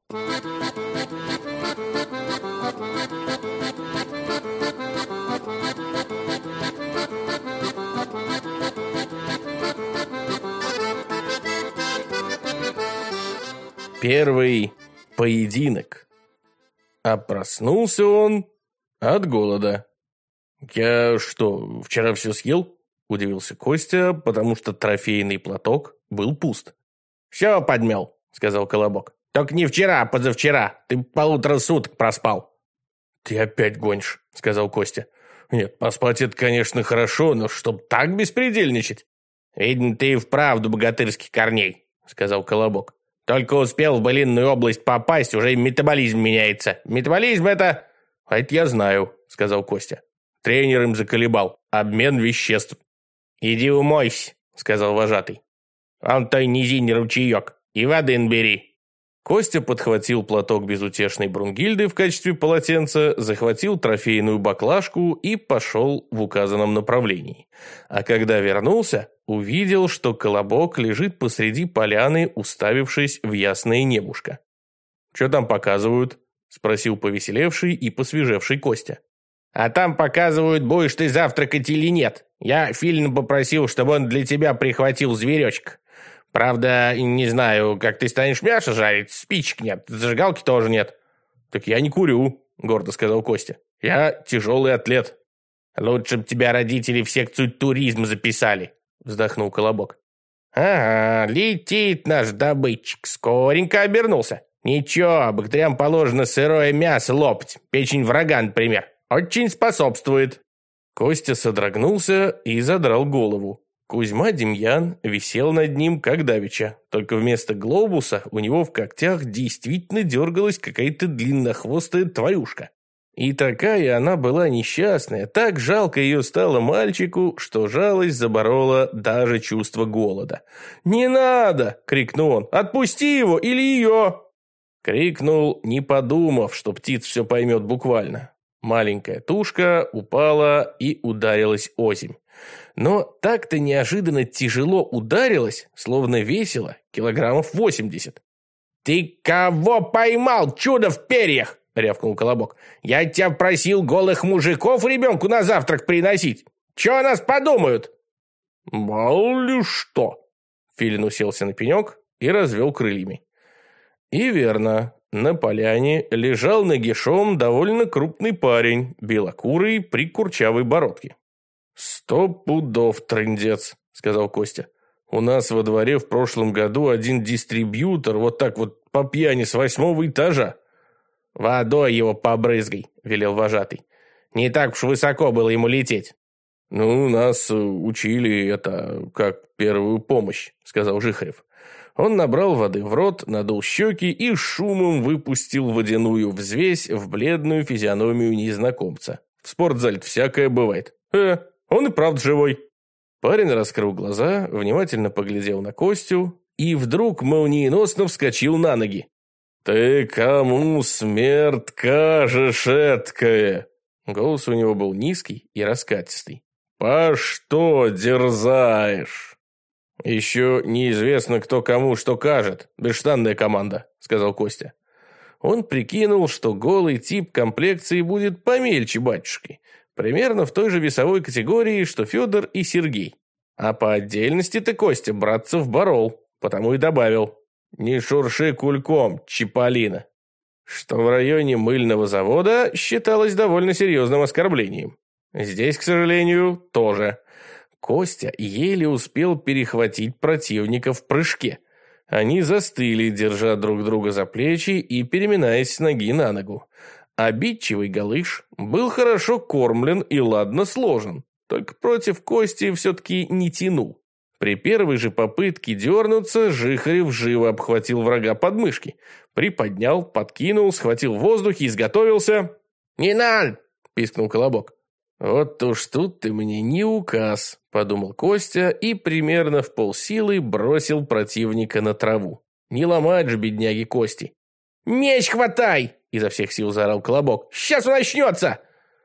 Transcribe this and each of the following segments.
Первый поединок. А проснулся он от голода. «Я что, вчера все съел?» – удивился Костя, потому что трофейный платок был пуст. «Все подмел», – сказал Колобок. «Только не вчера, а позавчера. Ты 1,5 суток проспал». «Ты опять гонишь», – сказал Костя. «Нет, поспать это, конечно, хорошо, но чтоб так беспредельничать». «Видно, ты и вправду богатырских корней», – сказал Колобок. «Только успел в былинную область попасть, уже и метаболизм меняется. Метаболизм это...» «А это я знаю», – сказал Костя. «Тренер им заколебал. Обмен веществ». «Иди умойся», – сказал вожатый. «Вон той низине ручеек. И воды набери». Костя подхватил платок безутешной Брунгильды в качестве полотенца, захватил трофейную баклажку и пошел в указанном направлении. А когда вернулся, увидел, что Колобок лежит посреди поляны, уставившись в ясное небушко. «Что там показывают?» – спросил повеселевший и посвежевший Костя. «А там показывают, будешь ты завтракать или нет. Я Филина попросил, чтобы он для тебя прихватил зверечка. Правда, не знаю, как ты станешь мясо жарить, спичек нет, зажигалки тоже нет». «Так я не курю», – гордо сказал Костя. «Я тяжелый атлет». «Лучше бы тебя родители в секцию туризма записали», – вздохнул Колобок. «Ага, летит наш добытчик, скоренько обернулся. Ничего, бактериям положено сырое мясо лопать, печень врага, например. Очень способствует». Костя содрогнулся и задрал голову. Кузьма Демьян висел над ним, как давеча, только вместо глобуса у него в когтях действительно дергалась какая-то длиннохвостая тварюшка. И такая она была несчастная, так жалко ее стало мальчику, что жалость заборола даже чувство голода. «Не надо!» – крикнул он. «Отпусти его или ее!» Крикнул, не подумав, что птица все поймет буквально. Маленькая тушка упала и ударилась озимь. Но так-то неожиданно тяжело ударилась, словно весила килограммов 80. «Ты кого поймал, чудо в перьях?» – рявкнул Колобок. «Я тебя просил голых мужиков ребенку на завтрак приносить. Чего о нас подумают?» «Мало ли что!» Филин уселся на пенек и развел крыльями. И верно, на поляне лежал нагишом довольно крупный парень, белокурый при курчавой бородке. «100 пудов трындец», — сказал Костя. «У нас во дворе в прошлом году один дистрибьютор вот так вот по пьяни с 8-го этажа». «Водой его побрызгай», — велел вожатый. «Не так уж высоко было ему лететь». «Ну, нас учили это как первую помощь», — сказал Жихарев. Он набрал воды в рот, надул щеки и шумом выпустил водяную взвесь в бледную физиономию незнакомца. «В спортзале всякое бывает». Он и правда живой». Парень раскрыл глаза, внимательно поглядел на Костю и вдруг молниеносно вскочил на ноги. «Ты кому, смерть, кажешь эткое?» Голос у него был низкий и раскатистый. «По что дерзаешь?» «Еще неизвестно, кто кому что кажет. Бесштанная команда», — сказал Костя. Он прикинул, что голый тип комплекции будет помельче батюшки. Примерно в той же весовой категории, что Федор и Сергей. А по отдельности-то Костя братцев борол, потому и добавил: «Не шурши кульком, Чиполлино», что в районе мыльного завода считалось довольно серьезным оскорблением. Здесь, к сожалению, тоже. Костя еле успел перехватить противника в прыжке. Они застыли, держа друг друга за плечи и переминаясь с ноги на ногу. Обидчивый Галыш был хорошо кормлен и ладно сложен, только против Кости все-таки не тянул. При первой же попытке дернуться Жихарев живо обхватил врага под мышки, приподнял, подкинул, схватил в воздухе, изготовился. «Не надо!» – пискнул Колобок. «Вот уж тут ты мне не указ», – подумал Костя и примерно в полсилы бросил противника на траву. Не ломать же бедняги кости. «Меч хватай!» – изо всех сил заорал Колобок. «Сейчас он начнется!»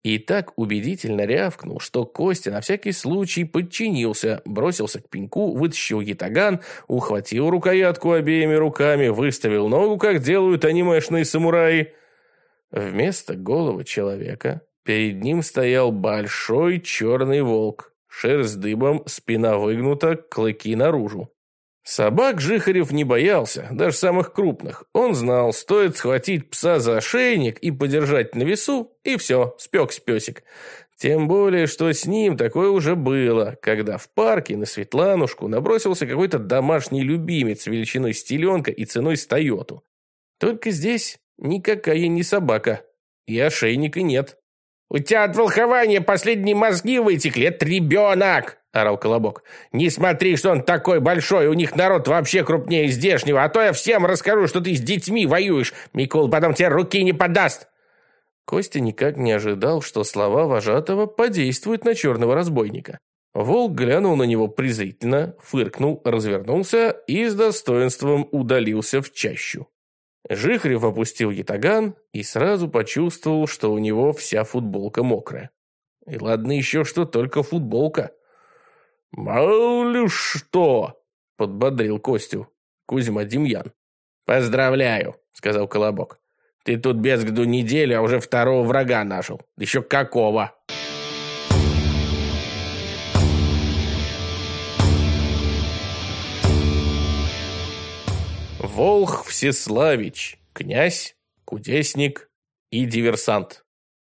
И так убедительно рявкнул, что Костя на всякий случай подчинился, бросился к пеньку, вытащил ятаган, ухватил рукоятку обеими руками, выставил ногу, как делают анимешные самураи. Вместо головы человека перед ним стоял большой черный волк. Шерсть дыбом, спина выгнута, клыки наружу. Собак Жихарев не боялся, даже самых крупных. Он знал, стоит схватить пса за ошейник и подержать на весу, и все, спекся песик. Тем более, что с ним такое уже было, когда в парке на Светланушку набросился какой-то домашний любимец величиной с теленка и ценой с Тойоту. Только здесь никакая не собака, и ошейника нет. «У тебя от волхования последние мозги вытекли, это ребенок!» – орал Колобок. «Не смотри, что он такой большой, у них народ вообще крупнее здешнего, а то я всем расскажу, что ты с детьми воюешь, Микул потом тебе руки не подаст!» Костя никак не ожидал, что слова вожатого подействуют на черного разбойника. Волк глянул на него презрительно, фыркнул, развернулся и с достоинством удалился в чащу. Жихарев опустил ятаган и сразу почувствовал, что у него вся футболка мокрая. И ладно еще, что только футболка. «Мало ли что!» – подбодрил Костю Кузьма Демьян. «Поздравляю!» – сказал Колобок. «Ты тут без году неделю, а уже второго врага нашел. Еще какого!» Волх Всеславич, князь, кудесник и диверсант.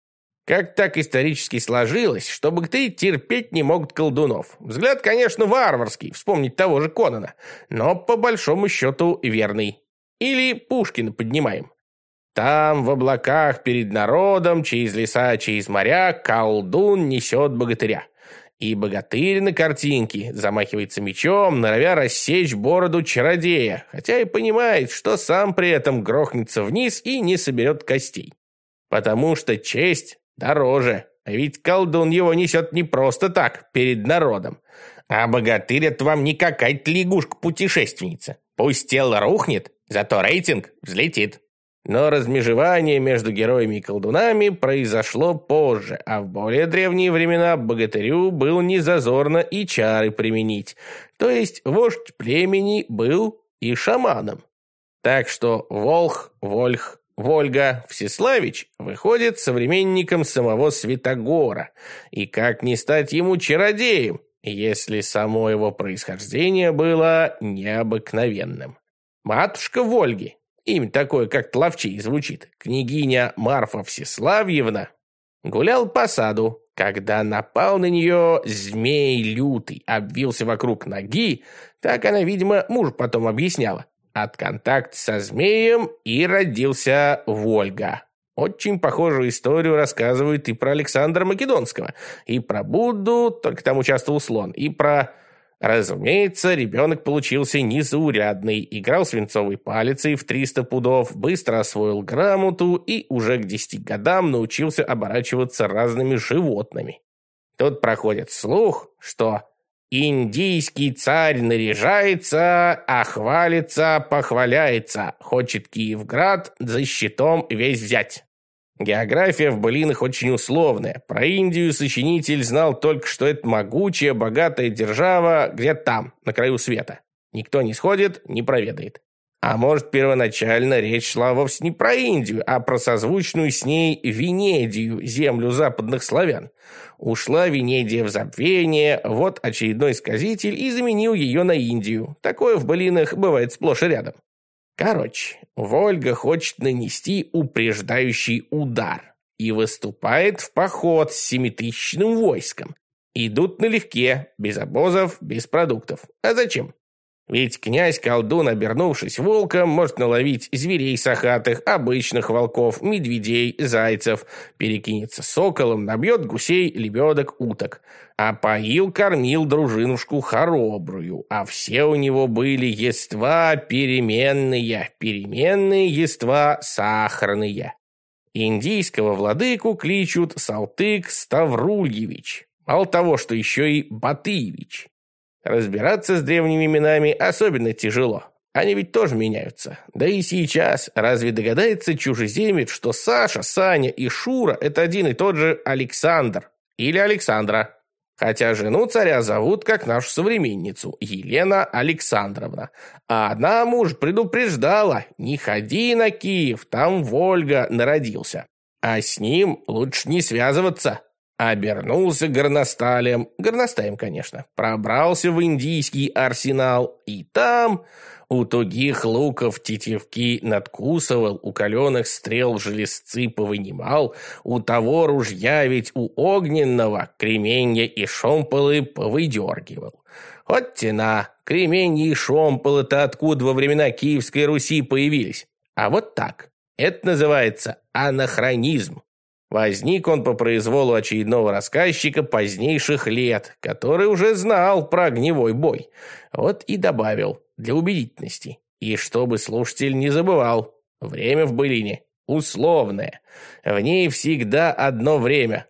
Как так исторически сложилось, что богатыри терпеть не могут колдунов? Взгляд, конечно, варварский, вспомнить того же Конана, но по большому счету верный. Или Пушкина поднимаем. Там, в облаках перед народом, через леса, через моря, колдун несет богатыря. И богатырь на картинке замахивается мечом, норовя рассечь бороду чародея, хотя и понимает, что сам при этом грохнется вниз и не соберет костей. Потому что честь дороже, а ведь колдун его несет не просто так, перед народом. А богатырь — это вам не какая-то лягушка-путешественница. Пусть тело рухнет, зато рейтинг взлетит. Но размежевание между героями и колдунами произошло позже, а в более древние времена богатырю было незазорно и чары применить. То есть вождь племени был и шаманом. Так что Волх, Вольх, Вольга, Всеславич выходит современником самого Святогора. И как не стать ему чародеем, если само его происхождение было необыкновенным? Матушка Вольги, имя такое как-то ловчей звучит, княгиня Марфа Всеславьевна, гулял по саду, когда напал на нее змей лютый, обвился вокруг ноги, так она, видимо, муж потом объясняла. От контакта со змеем и родился Вольга. Очень похожую историю рассказывают и про Александра Македонского, и про Будду, только там участвовал слон, и про... Разумеется, ребенок получился незаурядный, играл свинцовой палицей в 300 пудов, быстро освоил грамоту и уже к 10 годам научился оборачиваться разными животными. Тут проходит слух, что индийский царь наряжается, а хвалится, похваляется, хочет Киевград за щитом весь взять. География в былинах очень условная. Про Индию сочинитель знал только, что это могучая, богатая держава где-то там, на краю света. Никто не сходит, не проведает. А может, первоначально речь шла вовсе не про Индию, а про созвучную с ней Венедию, землю западных славян. Ушла Венедия в забвение, вот очередной сказитель и заменил ее на Индию. Такое в былинах бывает сплошь и рядом. Короче, Вольга хочет нанести упреждающий удар и выступает в поход с 7000-ным войском. Идут налегке, без обозов, без продуктов. А зачем? Ведь князь-колдун, обернувшись волком, может наловить зверей сахатых, обычных волков, медведей, зайцев, перекинется соколом, набьет гусей, лебедок, уток. А поил-кормил дружинушку хоробрую, а все у него были ества переменные ества сахарные. Индийского владыку кличут Салтык Ставрульевич, мало того, что еще и Батыевич. Разбираться с древними именами особенно тяжело. Они ведь тоже меняются. Да и сейчас разве догадается чужеземец, что Саша, Саня и Шура – это один и тот же Александр или Александра? Хотя жену царя зовут, как нашу современницу, Елена Александровна. А она, муж, предупреждала: не ходи на Киев, там Вольга народился. А с ним лучше не связываться. Обернулся горностаем, конечно, пробрался в индийский арсенал, и там у тугих луков тетивки надкусывал, у каленых стрел железцы повынимал, у того ружья ведь у огненного кременья и шомполы повыдергивал. Вот тена, кременья и шомполы-то откуда во времена Киевской Руси появились? А вот так. Это называется анахронизм. Возник он по произволу очередного рассказчика позднейших лет, который уже знал про огневой бой. Вот и добавил для убедительности. И чтобы слушатель не забывал, время в былине условное. В ней всегда одно время,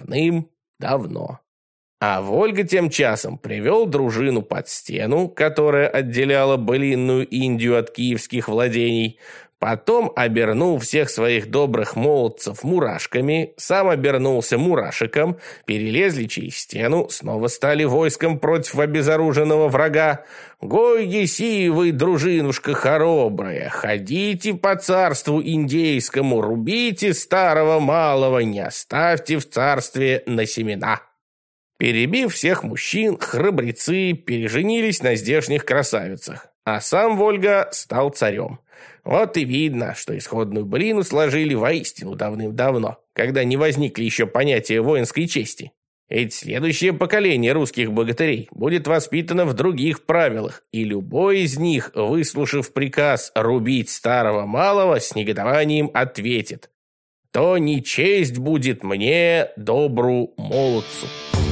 давным-давно. А Вольга тем часом привел дружину под стену, которая отделяла былинную Индию от киевских владений. Потом обернул всех своих добрых молодцев мурашками, сам обернулся мурашиком, перелезли через стену, снова стали войском против обезоруженного врага. «Гой, еси вы, дружинушка хоробрая, ходите по царству индейскому, рубите старого малого, не оставьте в царстве на семена». Перебив всех мужчин, храбрецы переженились на здешних красавицах, а сам Вольга стал царем. Вот и видно, что исходную былину сложили воистину давным-давно, когда не возникли еще понятия воинской чести. Ведь следующее поколение русских богатырей будет воспитано в других правилах, и любой из них, выслушав приказ рубить старого малого, с негодованием ответит: «То не честь будет мне, добру молодцу».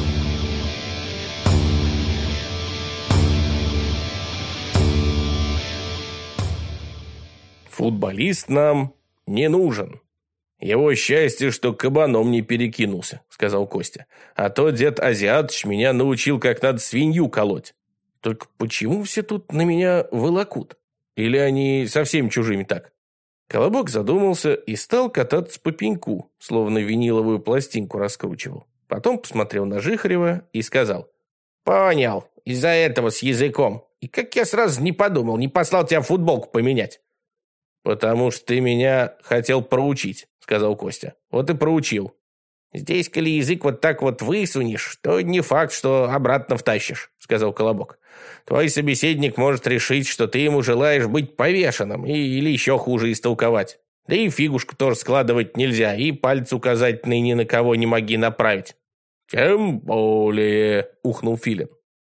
«Футболист нам не нужен. Его счастье, что кабаном не перекинулся», — сказал Костя. «А то дед Азиатыч меня научил, как надо свинью колоть. Только почему все тут на меня волокут? Или они совсем чужими так?» Колобок задумался и стал кататься по пеньку, словно виниловую пластинку раскручивал. Потом посмотрел на Жихарева и сказал: «Понял, из-за этого с языком. И как я сразу не подумал, не послал тебя футболку поменять». «Потому что ты меня хотел проучить», — сказал Костя. «Вот и проучил. Здесь, коли язык вот так вот высунешь, то не факт, что обратно втащишь», — сказал Колобок. «Твой собеседник может решить, что ты ему желаешь быть повешенным или еще хуже истолковать. Да и фигушку тоже складывать нельзя, и палец указательный ни на кого не моги направить». «Тем более», — ухнул Филин.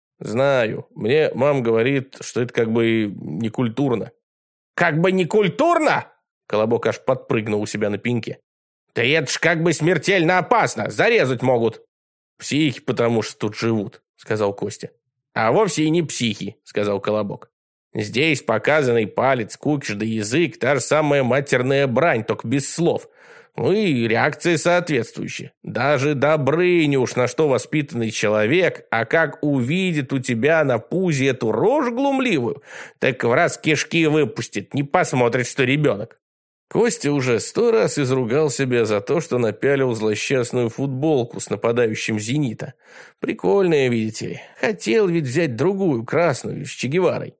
«Знаю. Мне мама говорит, что это как бы некультурно». «Как бы не культурно?» Колобок аж подпрыгнул у себя на пеньке. «Да это ж как бы смертельно опасно, зарезать могут». «Психи, потому что тут живут», — сказал Костя. «А вовсе и не психи», — сказал Колобок. «Здесь показанный палец, кукиш да язык, та же самая матерная брань, только без слов. Ну и реакция соответствующая. Даже Добрыня уж на что воспитанный человек, а как увидит у тебя на пузе эту рожу глумливую, так в раз кишки выпустит, не посмотрит, что ребенок». Костя уже 100 раз изругал себя за то, что напялил злосчастную футболку с нападающим «Зенита». Прикольная, видите ли. Хотел ведь взять другую, красную, с Че Геварой.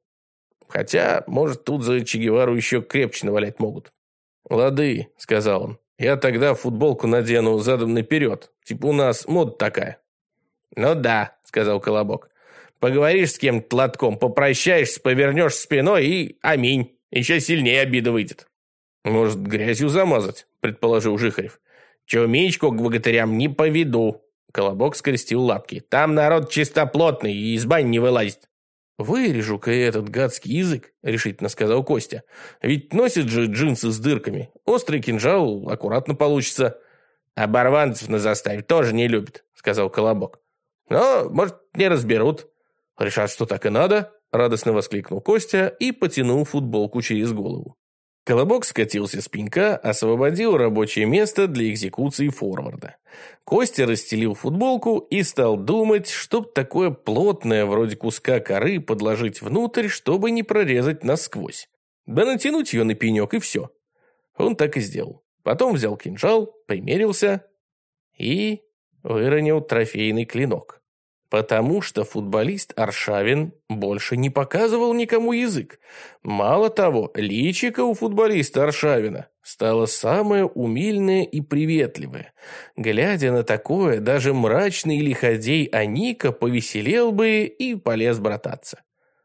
Хотя, может, тут за Че Гевару еще крепче навалять могут. «Лады», — сказал он. «Я тогда футболку надену задом наперед. Типа у нас мода такая». «Ну да», — сказал Колобок. «Поговоришь с кем-то лотком, попрощаешься, повернешь спиной и аминь. Еще сильнее обида выйдет». «Может, грязью замазать?» — предположил Жихарев. «Чумичку к богатырям не поведу». Колобок скрестил лапки. «Там народ чистоплотный и из бани не вылазит». «Вырежу-ка я этот гадский язык», — решительно сказал Костя. «Ведь носит же джинсы с дырками. Острый кинжал аккуратно получится». «Оборванцев на заставе тоже не любят», — сказал Колобок. «Но, может, не разберут». «Решат, что так и надо», — радостно воскликнул Костя и потянул футболку через голову. Колобок скатился с пенька, освободил рабочее место для экзекуции форварда. Костя расстелил футболку и стал думать, чтоб такое плотное, вроде куска коры, подложить внутрь, чтобы не прорезать насквозь. Да натянуть ее на пенек и все. Он так и сделал. Потом взял кинжал, примерился и выронил трофейный клинок. Потому что футболист Аршавин больше не показывал никому язык. Мало того, личико у футболиста Аршавина стало самое умильное и приветливое. Глядя на такое, даже мрачный лиходей Аника повеселел бы и полез брататься.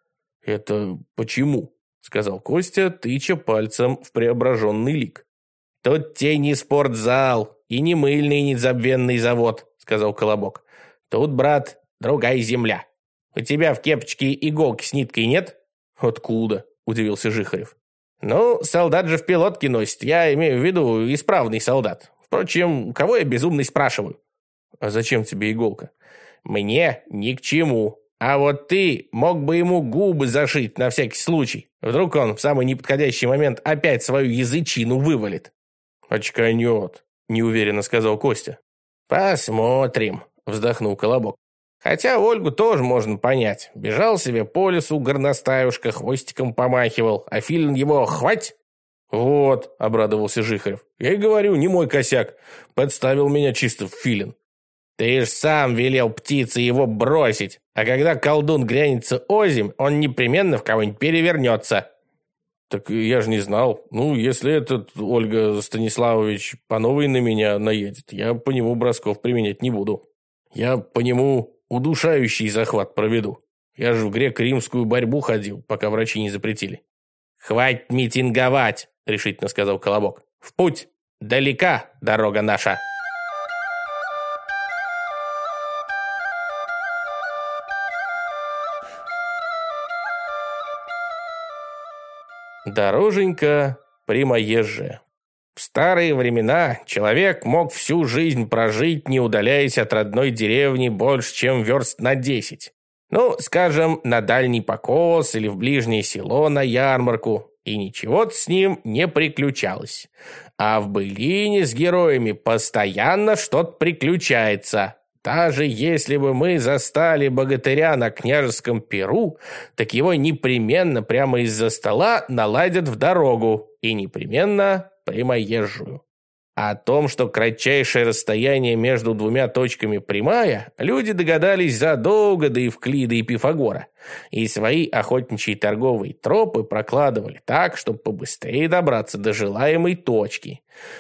«Это почему?» — сказал Костя, тыча пальцем в преображенный лик. «Тут те не спортзал и не мыльный незабвенный завод», — сказал Колобок. «Тут, брат, другая земля. У тебя в кепочке иголки с ниткой нет?» «Откуда?» – удивился Жихарев. «Ну, солдат же в пилотке носит. Я имею в виду исправный солдат. Впрочем, кого я безумный спрашиваю?» «А зачем тебе иголка?» «Мне ни к чему. А вот ты мог бы ему губы зашить на всякий случай. Вдруг он в самый неподходящий момент опять свою язычину вывалит». «Очканет», – неуверенно сказал Костя. «Посмотрим», – вздохнул Колобок. «Хотя Ольгу тоже можно понять. Бежал себе по лесу горностаюшка, хвостиком помахивал, а филин его хвать!» «Вот», — обрадовался Жихарев, — «я и говорю, не мой косяк. Подставил меня чисто филин». «Ты ж сам велел птице его бросить, а когда колдун грянется озимь, он непременно в кого-нибудь перевернется». «Так я же не знал. Ну, если этот Ольга Станиславович по новой на меня наедет, я по нему бросков применять не буду. Я по нему удушающий захват проведу. Я же в греко-римскую борьбу ходил, пока врачи не запретили». «Хватит митинговать», — решительно сказал Колобок. «В путь! Далека дорога наша!» Дороженька прямоезжая. В старые времена человек мог всю жизнь прожить, не удаляясь от родной деревни больше, чем верст на 10. Ну, скажем, на дальний покос или в ближнее село на ярмарку, и ничего-то с ним не приключалось. А в былине с героями постоянно что-то приключается. Даже если бы мы застали богатыря на княжеском пиру, так его непременно прямо из-за стола наладят в дорогу и непременно прямоезжую. О том, что кратчайшее расстояние между двумя точками прямая, люди догадались задолго до Евклида и Пифагора, и свои охотничьи торговые тропы прокладывали так, чтобы побыстрее добраться до желаемой точки.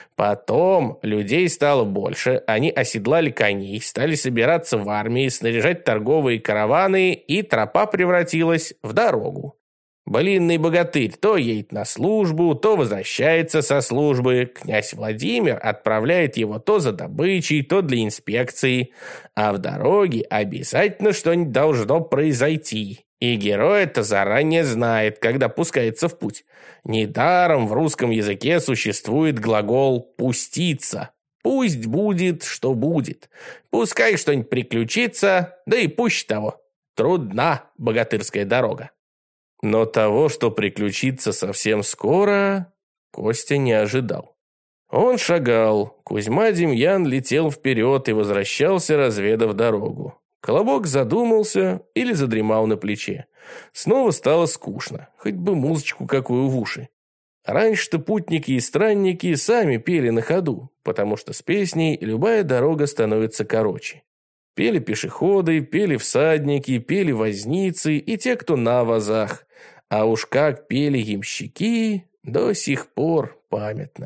Потом людей стало больше, они оседлали коней, стали собираться в армии, снаряжать торговые караваны, и тропа превратилась в дорогу. Былинный богатырь то едет на службу, то возвращается со службы. Князь Владимир отправляет его то за добычей, то для инспекции. А в дороге обязательно что-нибудь должно произойти. И герой это заранее знает, когда пускается в путь. Недаром в русском языке существует глагол «пуститься». Пусть будет, что будет. Пускай что-нибудь приключится, да и пусть того. Трудна богатырская дорога. Но того, что приключится совсем скоро, Костя не ожидал. Он шагал, Кузьма Демьян летел вперед и возвращался, разведав дорогу. Колобок задумался или задремал на плече. Снова стало скучно, хоть бы музычку какую в уши. Раньше-то путники и странники сами пели на ходу, потому что с песней любая дорога становится короче. Пели пешеходы, пели всадники, пели возницы и те, кто на вазах. А уж как пели ямщики, до сих пор памятно.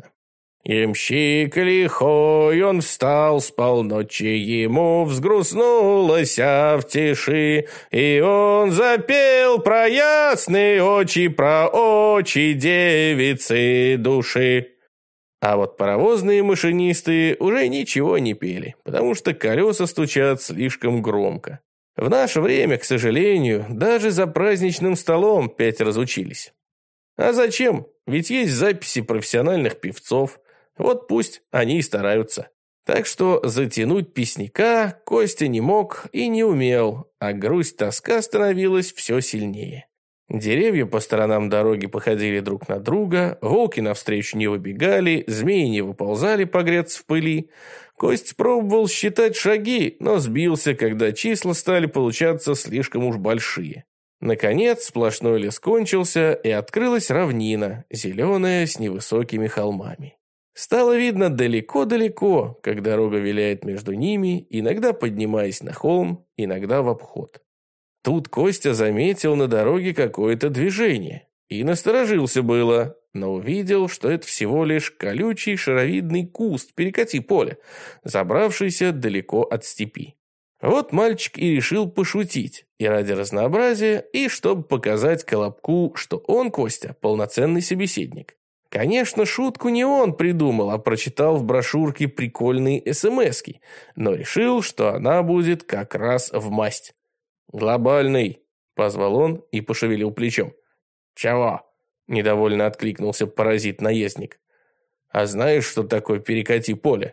Ямщик лихой, он встал с полночи, ему взгрустнулось в тиши, и он запел про ясные очи, про очи девицы души. А вот паровозные машинисты уже ничего не пели, потому что колеса стучат слишком громко. В наше время, к сожалению, даже за праздничным столом 5 разучились. А зачем? Ведь есть записи профессиональных певцов. Вот пусть они и стараются. Так что затянуть песняка Костя не мог и не умел, а грусть-тоска становилась все сильнее. Деревья по сторонам дороги походили друг на друга, волки навстречу не выбегали, змеи не выползали погреться в пыли. Кость пробовал считать шаги, но сбился, когда числа стали получаться слишком уж большие. Наконец сплошной лес кончился, и открылась равнина, зеленая с невысокими холмами. Стало видно далеко-далеко, как дорога виляет между ними, иногда поднимаясь на холм, иногда в обход. Тут Костя заметил на дороге какое-то движение и насторожился было, но увидел, что это всего лишь колючий шаровидный куст перекати поля, забравшийся далеко от степи. Вот мальчик и решил пошутить, и ради разнообразия, и чтобы показать Колобку, что он, Костя, полноценный собеседник. Конечно, шутку не он придумал, а прочитал в брошюрке прикольные смски, но решил, что она будет как раз в масть. «Глобальный!» – позвал он и пошевелил плечом. «Чего?» – недовольно откликнулся паразит-наездник. «А знаешь, что такое перекати поле?»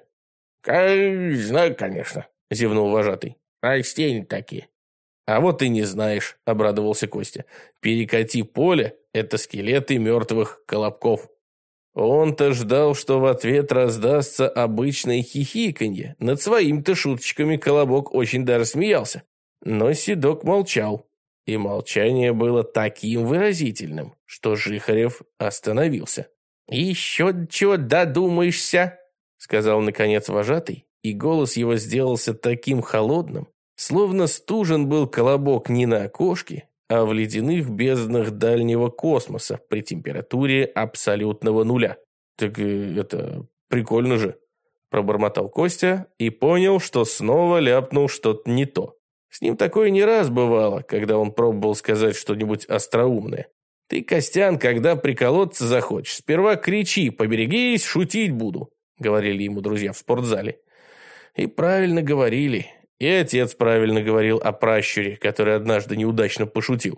«Знаю, конечно», – зевнул вожатый. «Растения такие». «А вот и не знаешь», – обрадовался Костя. «Перекати поле – это скелеты мертвых колобков». Он-то ждал, что в ответ раздастся обычное хихиканье. Над своими-то шуточками Колобок очень даже смеялся. Но Седок молчал, и молчание было таким выразительным, что Жихарев остановился. «Еще чего додумаешься?» — сказал наконец вожатый, и голос его сделался таким холодным, словно стужен был Колобок не на окошке, а в ледяных безднах дальнего космоса при температуре абсолютного нуля. «Так это прикольно же», — пробормотал Костя и понял, что снова ляпнул что-то не то. С ним такое не раз бывало, когда он пробовал сказать что-нибудь остроумное. «Ты, Костян, когда приколоться захочешь, сперва кричи, поберегись, шутить буду», — говорили ему друзья в спортзале. И правильно говорили. И отец правильно говорил о пращуре, который однажды неудачно пошутил.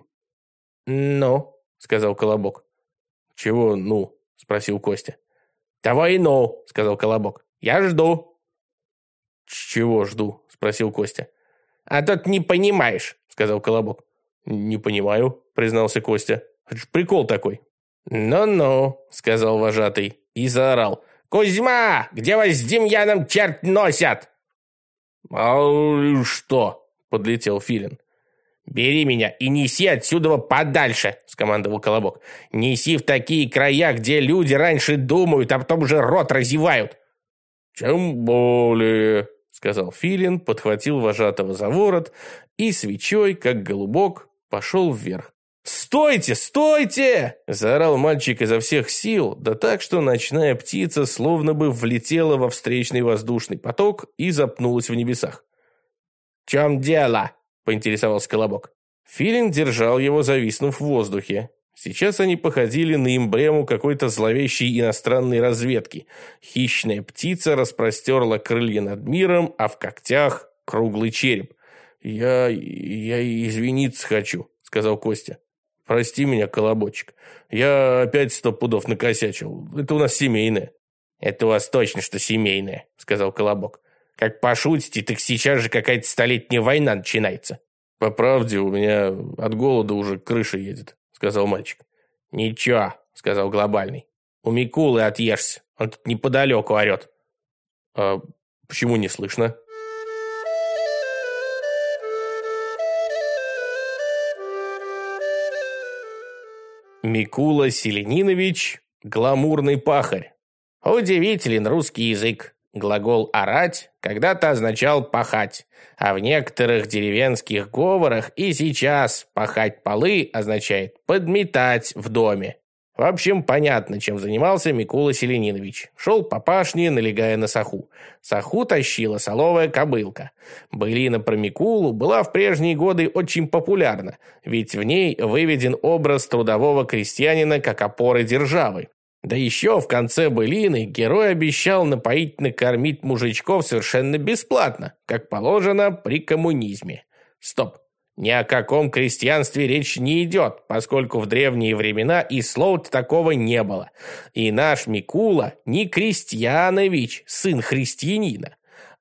«Ну», — сказал Колобок. «Чего «ну»?» — спросил Костя. «Того и ну», — сказал Колобок. «Я жду». «Чего жду?» — спросил Костя. «А тут не понимаешь», — сказал Колобок. «Не понимаю», — признался Костя. «Это ж прикол такой». «Ну-ну», — сказал вожатый и заорал. «Кузьма, где вас с Демьяном черт носят?» «А что?» — подлетел Филин. «Бери меня и неси отсюда подальше», — скомандовал Колобок. «Неси в такие края, где люди раньше думают, а потом уже рот разевают». «Тем более», — сказал Филин, подхватил вожатого за ворот и свечой, как голубок, пошел вверх. «Стойте! Стойте!» – заорал мальчик изо всех сил, да так, что ночная птица словно бы влетела во встречный воздушный поток и запнулась в небесах. «В чем дело?» – поинтересовался Колобок. Филин держал его, зависнув в воздухе. Сейчас они походили на эмблему какой-то зловещей иностранной разведки. Хищная птица распростерла крылья над миром, а в когтях круглый череп. «Я извиниться хочу», – сказал Костя. «Прости меня, Колобочек. Я опять 100 пудов накосячил. Это у нас семейное». «Это у вас точно что семейное», — сказал Колобок. «Как пошутите, так сейчас же какая-то столетняя война начинается». «По правде, у меня от голода уже крыша едет», — сказал мальчик. «Ничего», — сказал Глобальный. «У Микулы отъешься, он тут неподалеку орет». «А почему не слышно?» Микула Селенинович – гламурный пахарь. Удивителен русский язык. Глагол «орать» когда-то означал «пахать», а в некоторых деревенских говорах и сейчас «пахать полы» означает «подметать в доме». В общем, понятно, чем занимался Микула Селенинович. Шел по пашне, налегая на саху. Саху тащила соловая кобылка. Былина про Микулу была в прежние годы очень популярна, ведь в ней выведен образ трудового крестьянина как опоры державы. Да еще в конце былины герой обещал напоить-накормить мужичков совершенно бесплатно, как положено при коммунизме. Стоп. Ни о каком крестьянстве речь не идет, поскольку в древние времена и слова-то такого не было. И наш Микула не крестьянович, сын христианина,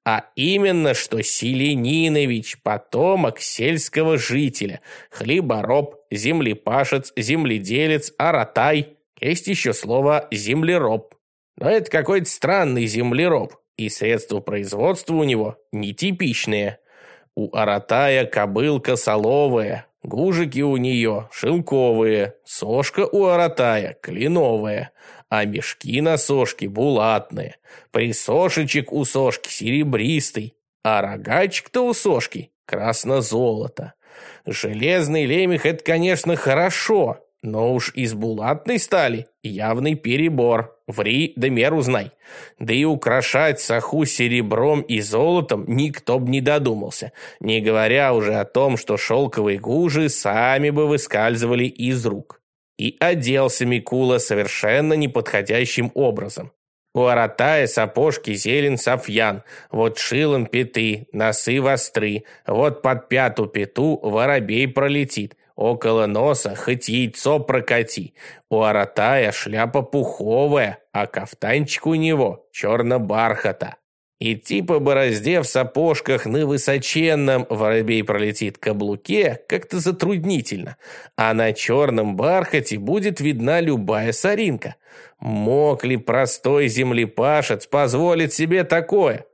а именно, что Селенинович – потомок сельского жителя, хлебороб, землепашец, земледелец, аратай. Есть еще слово «землероб». Но это какой-то странный землероб, и средства производства у него нетипичные. У аратая кобылка соловая, гужики у нее шелковые, сошка у аратая кленовая, а мешки на сошке булатные, присошечек у сошки серебристый, а рогачик-то у сошки красно-золото. Железный лемех – это, конечно, хорошо, но уж из булатной стали явный перебор. Ври да меру знай. Да и украшать саху серебром и золотом никто б не додумался, не говоря уже о том, что шелковые гужи сами бы выскальзывали из рук. И оделся Микула совершенно неподходящим образом. У аратая сапожки зелень софьян, вот шилом пяты, носы востры, вот под пяту пету воробей пролетит, около носа хоть яйцо прокати. У аратая шляпа пуховая, а кафтанчик у него черно-бархата. Идти по борозде в сапожках на высоченном воробей пролетит каблуке как-то затруднительно, а на черном бархате будет видна любая соринка. Мог ли простой землепашец позволить себе такое?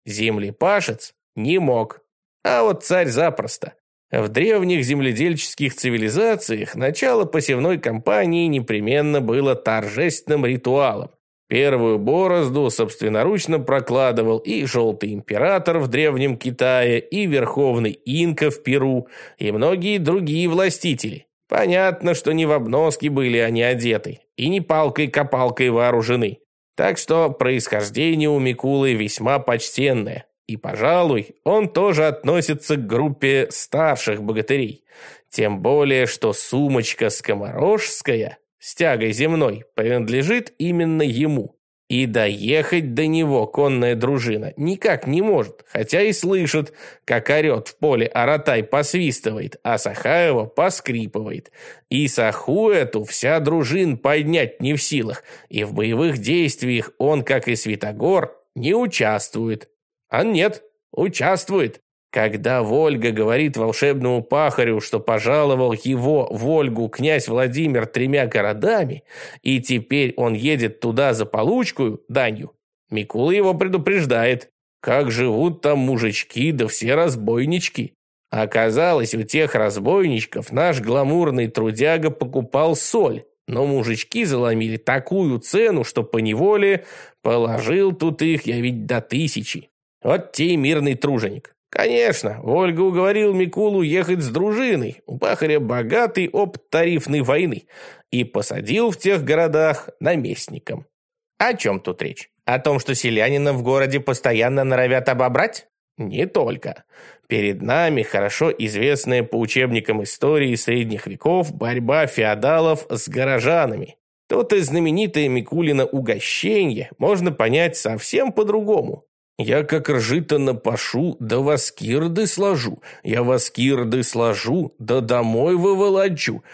Землепашец не мог, а вот царь запросто. В древних земледельческих цивилизациях начало посевной кампании непременно было торжественным ритуалом. Первую борозду собственноручно прокладывал и Желтый император в Древнем Китае, и Верховный Инка в Перу, и многие другие властители. Понятно, что не в обноски были они одеты, и не палкой-копалкой вооружены. Так что происхождение у Микулы весьма почтенное. И, пожалуй, он тоже относится к группе старших богатырей. Тем более, что сумочка скоморожская с тягой земной принадлежит именно ему. И доехать до него конная дружина никак не может, хотя и слышит, как орет в поле аратай посвистывает, а саха его поскрипывает. И саху эту вся дружин поднять не в силах, и в боевых действиях он, как и Святогор, не участвует. А нет, участвует. Когда Вольга говорит волшебному пахарю, что пожаловал его, Вольгу, князь Владимир 3 городами, и теперь он едет туда за получкою, данью, Микула его предупреждает, как живут там мужички да все разбойнички. Оказалось, у тех разбойничков наш гламурный трудяга покупал соль, но мужички заломили такую цену, что поневоле положил тут их я ведь до 1000. Вот те и мирный труженик. Конечно, Вольга уговорил Микулу ехать с дружиной, у пахаря богатый опыт тарифной войны, и посадил в тех городах наместником. О чем тут речь? О том, что селянина в городе постоянно норовят обобрать? Не только. Перед нами хорошо известная по учебникам истории средних веков борьба феодалов с горожанами. Тут и знаменитое Микулино угощенье можно понять совсем по-другому. Я как ржито напашу, да воскирды сложу, я воскирды сложу, да домой выволочу,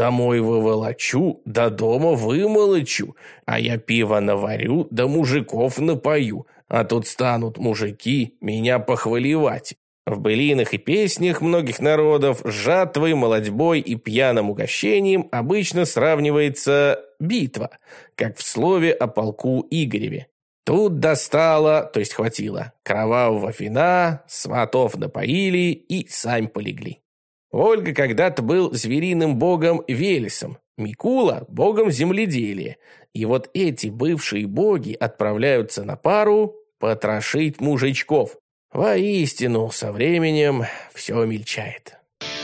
да дома вымолочу, а я пиво наварю, да мужиков напою, а тут станут мужики меня похваливать. В былинах и песнях многих народов с жатвой, молодьбой и пьяным угощением обычно сравнивается битва, как в слове о полку Игореве. Тут достало, то есть хватило, кровавого вина, сватов напоили и сами полегли. Ольга когда-то был звериным богом Велесом, Микула – богом земледелия. И вот эти бывшие боги отправляются на пару потрошить мужичков. Воистину, со временем все мельчает.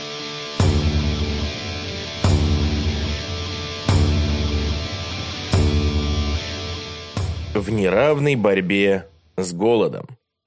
В неравной борьбе с голодом.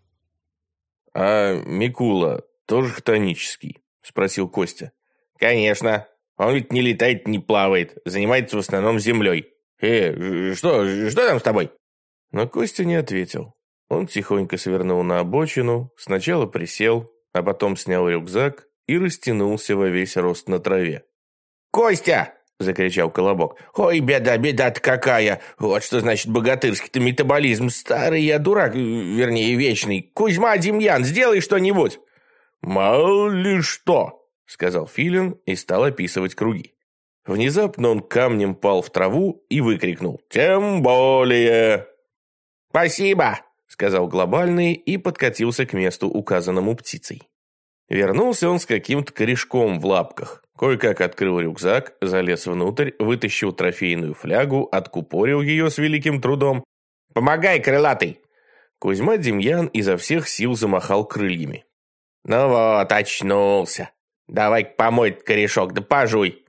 «А Микула тоже хтонический?» – спросил Костя. «Конечно. Он ведь не летает, не плавает, занимается в основном землей. Что там с тобой?» Но Костя не ответил. Он тихонько свернул на обочину, сначала присел, а потом снял рюкзак и растянулся во весь рост на траве. «Костя, закричал Колобок. «Ой, беда, беда-то какая! Вот что значит богатырский-то метаболизм. Старый я дурак, вернее, вечный. Кузьма Демьян, сделай что-нибудь!» «Мало ли что!» — сказал Филин и стал описывать круги. Внезапно он камнем пал в траву и выкрикнул: «Тем более!» «Спасибо!» — сказал Глобальный и подкатился к месту, указанному птицей. Вернулся он с каким-то корешком в лапках. Кое-как открыл рюкзак, залез внутрь, вытащил трофейную флягу, откупорил ее с великим трудом. «Помогай, крылатый!» Кузьма Демьян изо всех сил замахал крыльями. «Ну вот, очнулся. Давай-ка помой этот корешок, да пожуй!»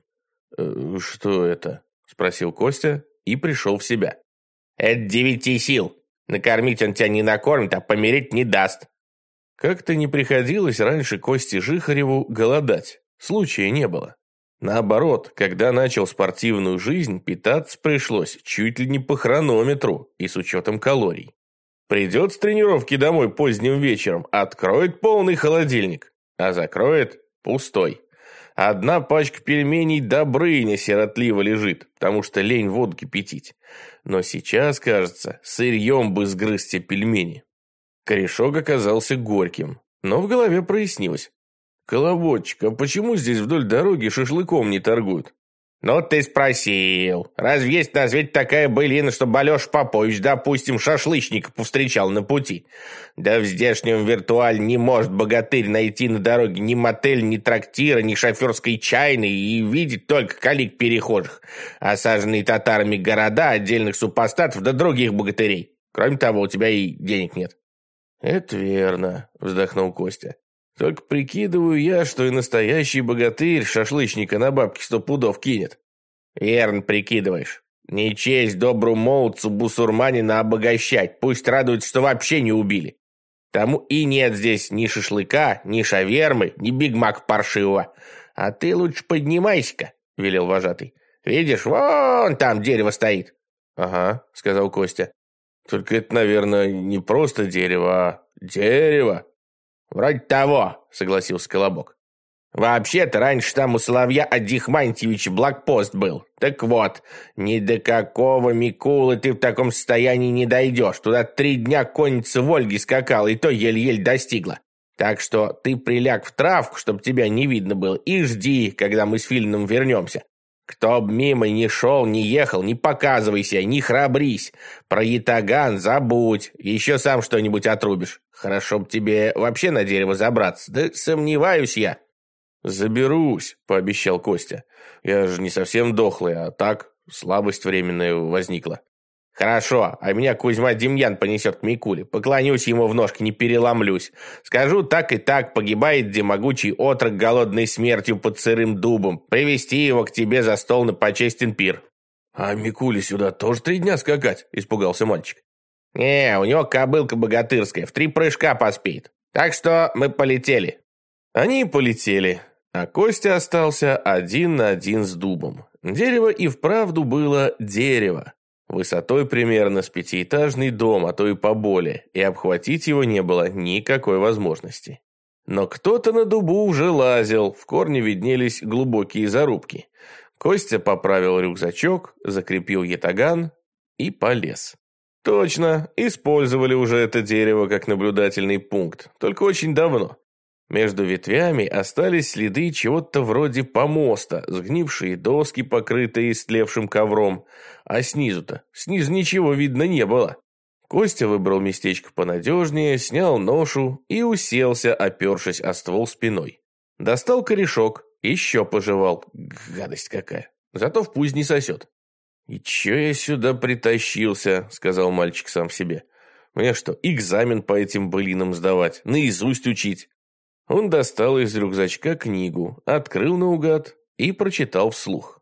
«Что это?» — спросил Костя и пришел в себя. «Это 9 сил. Накормить он тебя не накормит, а помереть не даст». Как-то не приходилось раньше Косте Жихареву голодать. Случая не было. Наоборот, когда начал спортивную жизнь, питаться пришлось чуть ли не по хронометру и с учетом калорий. Придет с тренировки домой поздним вечером, откроет полный холодильник, а закроет пустой. Одна пачка пельменей Добрыня сиротливо лежит, потому что лень воду кипятить. Но сейчас, кажется, сырьем бы сгрызть те пельмени. Корешок оказался горьким, но в голове прояснилось. «Колобочек, а почему здесь вдоль дороги шашлыком не торгуют?» «Ну ты спросил. Разве есть на свете такая былина, чтобы Алеша Попович, допустим, шашлычника повстречал на пути? Да в здешнем виртуале не может богатырь найти на дороге ни мотель, ни трактира, ни шоферской чайной и видеть только калик перехожих, осаженные татарами города, отдельных супостатов да других богатырей. Кроме того, у тебя и денег нет». «Это верно», — вздохнул Костя. «Только прикидываю я, что и настоящий богатырь шашлычника на бабки 100 пудов кинет». «Верно прикидываешь. Не честь добру молодцу бусурманина обогащать, пусть радуется, что вообще не убили. Тому и нет здесь ни шашлыка, ни шавермы, ни бигмак паршивого. А ты лучше поднимайся-ка», — велел вожатый. «Видишь, вон там дерево стоит». «Ага», — сказал Костя. «Только это, наверное, не просто дерево, а дерево». «Вроде того», — согласился Колобок. «Вообще-то раньше там у Соловья Аддихмантьевича блокпост был. Так вот, ни до какого Микулы ты в таком состоянии не дойдешь. Туда 3 дня конница Вольги скакала, и то еле-еле достигла. Так что ты приляг в травку, чтобы тебя не видно было, и жди, когда мы с Филином вернемся. Кто б мимо не шел, не ехал, не показывайся, не храбрись. Про ятаган забудь, еще сам что-нибудь отрубишь. Хорошо б тебе вообще на дерево забраться, да сомневаюсь я». «Заберусь», — пообещал Костя. «Я же не совсем дохлый, а так слабость временная возникла». «Хорошо, а меня Кузьма Демьян понесет к Микуле. Поклонюсь ему в ножки, не переломлюсь. Скажу так и так, погибает где могучий отрок голодной смертью под сырым дубом. Привести его к тебе за стол на почестен пир». «А Микуле сюда тоже 3 дня скакать?» – испугался мальчик. «Не, у него кобылка богатырская, в 3 прыжка поспеет. Так что мы полетели». Они полетели, а Костя остался 1 на 1 с дубом. Дерево и вправду было дерево. Высотой примерно с 5-этажный дом, а то и поболее, и обхватить его не было никакой возможности. Но кто-то на дубу уже лазил, в корне виднелись глубокие зарубки. Костя поправил рюкзачок, закрепил ятаган и полез. Точно, использовали уже это дерево как наблюдательный пункт, только очень давно. Между ветвями остались следы чего-то вроде помоста, сгнившие доски, покрытые истлевшим ковром. А снизу-то? Снизу ничего видно не было. Костя выбрал местечко понадежнее, снял ношу и уселся, опершись о ствол спиной. Достал корешок, еще пожевал. Гадость какая. Зато в пусть не сосет. «И че я сюда притащился?» — сказал мальчик сам себе. «Мне что, экзамен по этим былинам сдавать, наизусть учить?» Он достал из рюкзачка книгу, открыл наугад и прочитал вслух.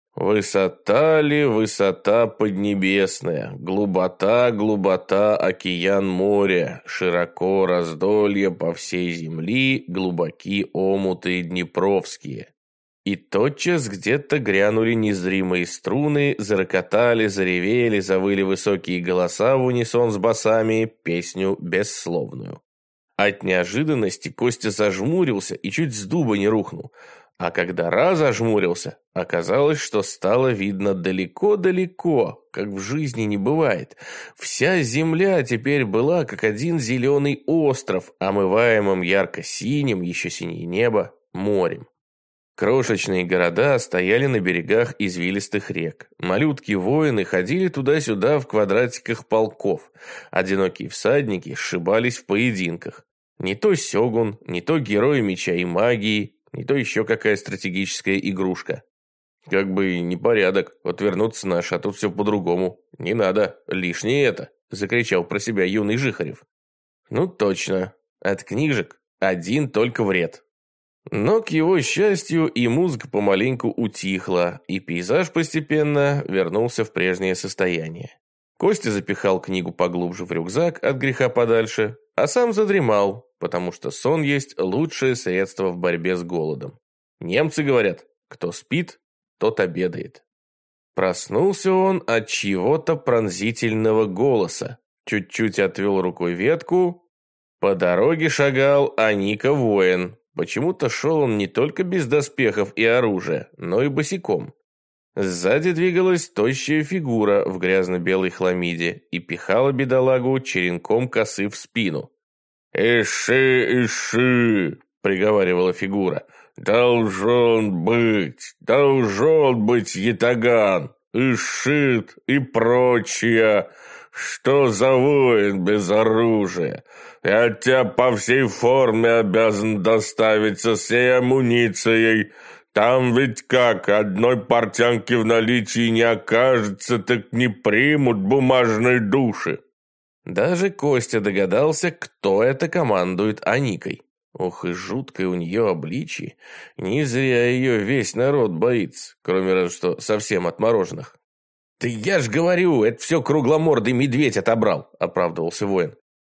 «Высота ли, высота поднебесная, глубота, глубота океан моря, широко раздолье по всей земли, глубоки омуты днепровские». И тотчас где-то грянули незримые струны, зарокотали, заревели, завыли высокие голоса в унисон с басами, песню бессловную. От неожиданности Костя зажмурился и чуть с дуба не рухнул. А когда раз зажмурился, оказалось, что стало видно далеко-далеко, как в жизни не бывает. Вся земля теперь была как один зеленый остров, омываемым ярко-синим, еще синее небо, морем. Крошечные города стояли на берегах извилистых рек. Малютки-воины ходили туда-сюда в квадратиках полков. Одинокие всадники сшибались в поединках. Не то сёгун, не то герой меча и магии, не то еще какая стратегическая игрушка. Как бы непорядок, вот вернуться наш, а тут все по-другому. Не надо, лишнее это, закричал про себя юный Жихарев. Ну точно, от книжек один только вред. Но, к его счастью, и музыка помаленьку утихла, и пейзаж постепенно вернулся в прежнее состояние. Костя запихал книгу поглубже в рюкзак от греха подальше, а сам задремал, потому что сон есть лучшее средство в борьбе с голодом. Немцы говорят, кто спит, тот обедает. Проснулся он от чьего-то пронзительного голоса. Чуть-чуть отвел рукой ветку. По дороге шагал Аника-воин. Почему-то шел он не только без доспехов и оружия, но и босиком. Сзади двигалась тощая фигура в грязно-белой хламиде и пихала бедолагу черенком косы в спину. «Иши, иши!» — приговаривала фигура. Должен быть ятаган, ишит и прочее. Что за воин без оружия? Я тебя по всей форме обязан доставить со всей амуницией. Там ведь как, одной портянки в наличии не окажется, так не примут бумажные души». Даже Костя догадался, кто это командует Аникой. Ох, и жуткое у нее обличие. Не зря ее весь народ боится, кроме разве что совсем отмороженных. «Да я ж говорю, это все кругломордый медведь отобрал», — оправдывался воин.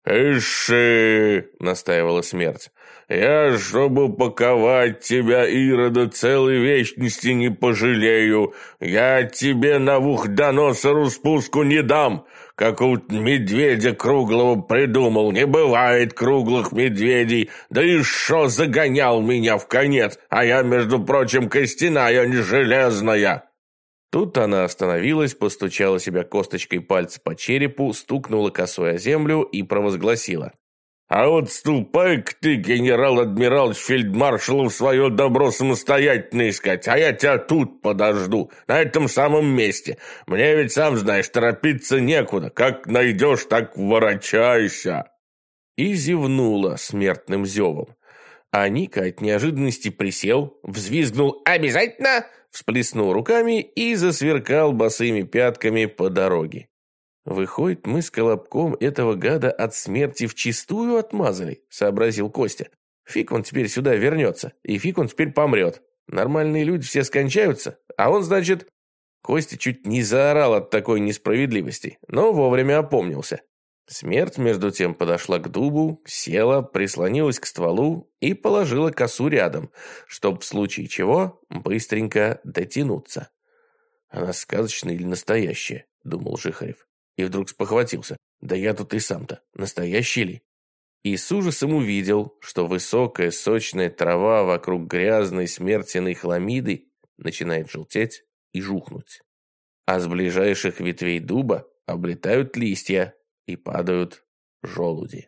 «Иши!» — настаивала смерть. «Я, чтобы упаковать тебя, Ирода, целой вечности не пожалею. Я тебе на вухдоносору спуску не дам. Какого-то медведя круглого придумал. Не бывает круглых медведей. Да и шо загонял меня в конец? А я, между прочим, костяная, не железная». Тут она остановилась, постучала себя косточкой пальца по черепу, стукнула косой о землю и провозгласила. «А вот ступай-ка ты, генерал-адмирал фельдмаршалу, свое добро самостоятельно искать, а я тебя тут подожду, на этом самом месте. Мне ведь, сам знаешь, торопиться некуда, как найдешь, так ворочайся». И зевнула смертным зевом. А Ника от неожиданности присел, взвизгнул «Обязательно!», всплеснул руками и засверкал босыми пятками по дороге. «Выходит, мы с Колобком этого гада от смерти вчистую отмазали», — сообразил Костя. «Фиг он теперь сюда вернется, и фиг он теперь помрет. Нормальные люди все скончаются, а он, значит...» Костя чуть не заорал от такой несправедливости, но вовремя опомнился. Смерть, между тем, подошла к дубу, села, прислонилась к стволу и положила косу рядом, чтоб в случае чего быстренько дотянуться. «Она сказочная или настоящая?» — думал Жихарев. И вдруг спохватился. «Да я тут и сам-то. Настоящий ли?» И с ужасом увидел, что высокая сочная трава вокруг грязной смертельной хламиды начинает желтеть и жухнуть. А с ближайших ветвей дуба облетают листья, и падают желуди.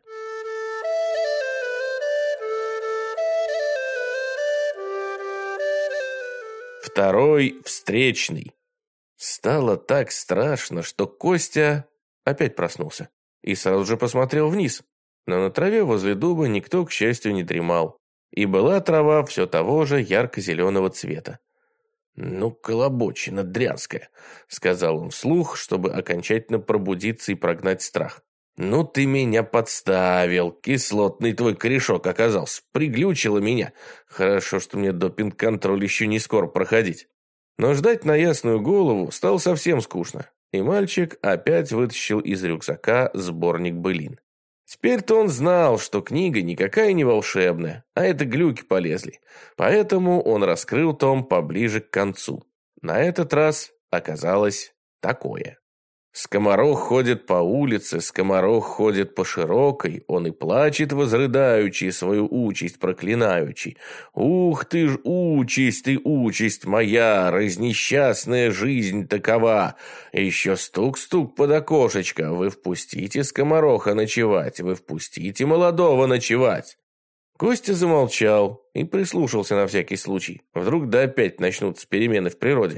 Второй встречный. Стало так страшно, что Костя опять проснулся и сразу же посмотрел вниз. Но на траве возле дуба никто, к счастью, не дремал. И была трава все того же ярко-зеленого цвета. «Ну, колобочина дрянская», — сказал он вслух, чтобы окончательно пробудиться и прогнать страх. «Ну ты меня подставил, кислотный твой корешок оказался, приглючило меня. Хорошо, что мне допинг-контроль еще не скоро проходить». Но ждать на ясную голову стало совсем скучно, и мальчик опять вытащил из рюкзака сборник былин. Теперь-то он знал, что книга никакая не волшебная, а это глюки полезли. Поэтому он раскрыл том поближе к концу. На этот раз оказалось такое. Скоморох ходит по улице, скоморох ходит по широкой, он и плачет возрыдаючи, свою участь проклинаючи. Ух ты ж, участь моя, разнесчастная жизнь такова. Еще стук-стук под окошечко, вы впустите скомороха ночевать, вы впустите молодого ночевать. Костя замолчал и прислушался на всякий случай. Вдруг да опять начнутся перемены в природе.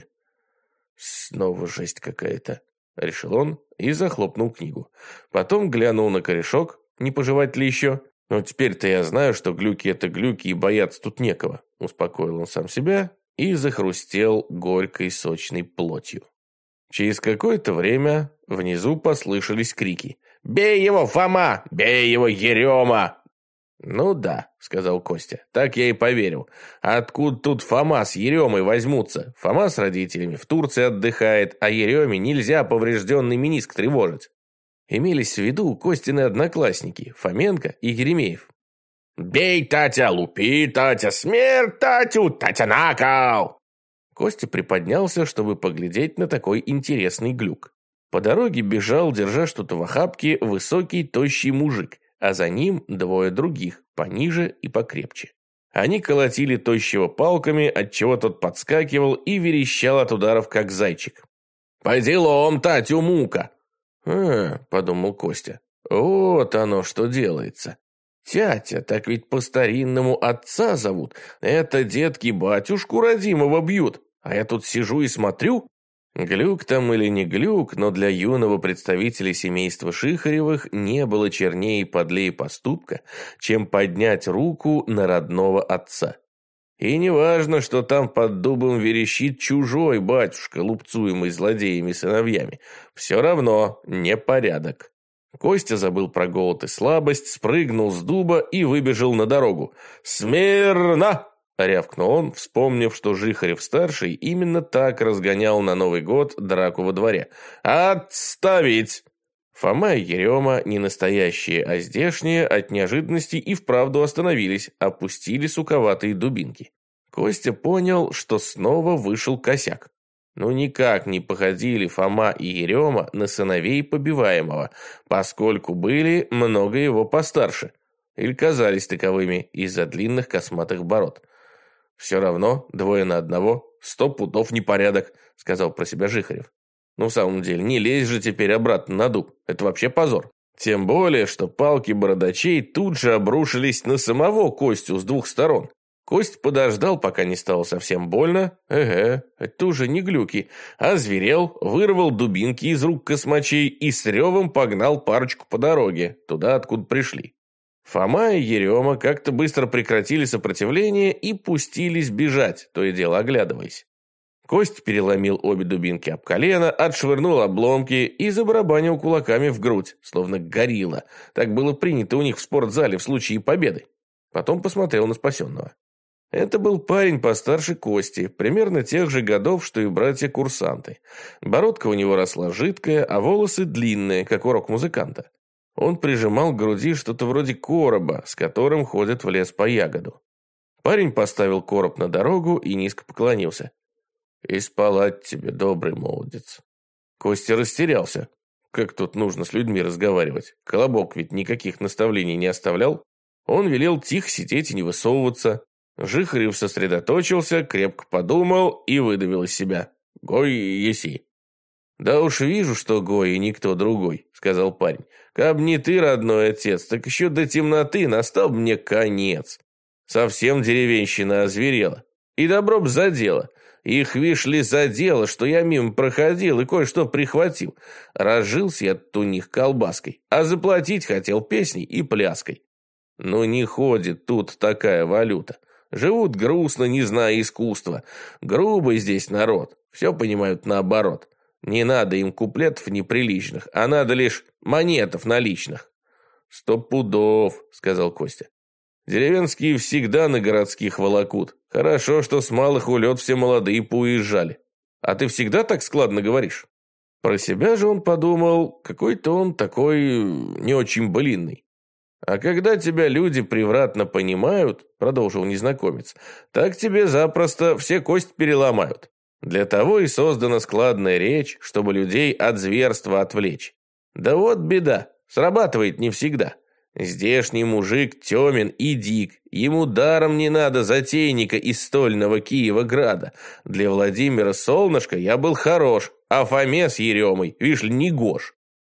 Снова жесть какая-то. Решил он и захлопнул книгу. Потом глянул на корешок, не пожевать ли еще. «Ну, теперь-то я знаю, что глюки — это глюки, и бояться тут некого», — успокоил он сам себя и захрустел горькой сочной плотью. Через какое-то время внизу послышались крики. «Бей его, Фома! Бей его, Ерема!» «Ну да», — сказал Костя, — «так я и поверил. Откуда тут Фома с Еремой возьмутся? Фома с родителями в Турции отдыхает, а Ереме нельзя поврежденный мениск тревожить». Имелись в виду Костины одноклассники Фоменко и Еремеев. «Бей, Татя, лупи, Татя, смерть Татю, Татя на кол!» Костя приподнялся, чтобы поглядеть на такой интересный глюк. По дороге бежал, держа что-то в охапке, высокий, тощий мужик, а за ним двое других, пониже и покрепче. Они колотили тощего палками, отчего тот подскакивал и верещал от ударов, как зайчик. «По делам, Татю, мука!» подумал Костя, — «вот оно что делается. Тятя, так ведь по-старинному отца зовут. Это детки батюшку родимого бьют, а я тут сижу и смотрю». Глюк там или не глюк, но для юного представителя семейства Шихаревых не было чернее и подлее поступка, чем поднять руку на родного отца. И не важно, что там под дубом верещит чужой батюшка, лупцуемый злодеями сыновьями, все равно непорядок. Костя забыл про голод и слабость, спрыгнул с дуба и выбежал на дорогу. «Смирно!» — рявкнул он, вспомнив, что Жихарев-старший именно так разгонял на Новый год драку во дворе. «Отставить!» Фома и Ерема, не настоящие, а здешние, от неожиданности и вправду остановились, опустили суковатые дубинки. Костя понял, что снова вышел косяк. Ну никак не походили Фома и Ерема на сыновей побиваемого, поскольку были много его постарше, или казались таковыми из-за длинных косматых бород. «Все равно, двое на одного, 100 пудов непорядок», — сказал про себя Жихарев. «Ну, в самом деле, не лезь же теперь обратно на дуб, это вообще позор». Тем более, что палки бородачей тут же обрушились на самого Костю с двух сторон. Кость подождал, пока не стало совсем больно. Это уже не глюки. Озверел, вырвал дубинки из рук космачей и с ревом погнал парочку по дороге, туда, откуда пришли. Фома и Ерема как-то быстро прекратили сопротивление и пустились бежать, то и дело оглядываясь. Кость переломил обе дубинки об колено, отшвырнул обломки и забарабанил кулаками в грудь, словно горилла. Так было принято у них в спортзале в случае победы. Потом посмотрел на спасенного. Это был парень постарше Кости, примерно тех же годов, что и братья-курсанты. Бородка у него росла жидкая, а волосы длинные, как у рок-музыканта. Он прижимал к груди что-то вроде короба, с которым ходят в лес по ягоду. Парень поставил короб на дорогу и низко поклонился. «И спалать тебе, добрый молодец». Костя растерялся. Как тут нужно с людьми разговаривать? Колобок ведь никаких наставлений не оставлял. Он велел тихо сидеть и не высовываться. Жихарев сосредоточился, крепко подумал и выдавил из себя. «Гой еси». «Да уж вижу, что Гой и никто другой», — сказал парень. «Каб не ты, родной отец, так еще до темноты настал бы мне конец. Совсем деревенщина озверела. И добро б за дело. Их, вишь ли, за дело, что я мимо проходил и кое-что прихватил. Разжился я тут у них колбаской, а заплатить хотел песней и пляской. Ну не ходит тут такая валюта. Живут грустно, не зная искусства. Грубый здесь народ, все понимают наоборот. Не надо им куплетов неприличных, а надо лишь монетов наличных». «100 пудов», — сказал Костя. «Деревенские всегда на городских волокут. Хорошо, что с малых улет все молодые поуезжали. А ты всегда так складно говоришь?» Про себя же он подумал, какой-то он такой не очень былинный. «А когда тебя люди превратно понимают, — продолжил незнакомец, — так тебе запросто все кости переломают. Для того и создана складная речь, чтобы людей от зверства отвлечь. Да вот беда, срабатывает не всегда. Здешний мужик темен и дик, ему даром не надо затейника из стольного Киева-града. Для Владимира Солнышко я был хорош, а Фоме с Еремой, вишь ли, не гож.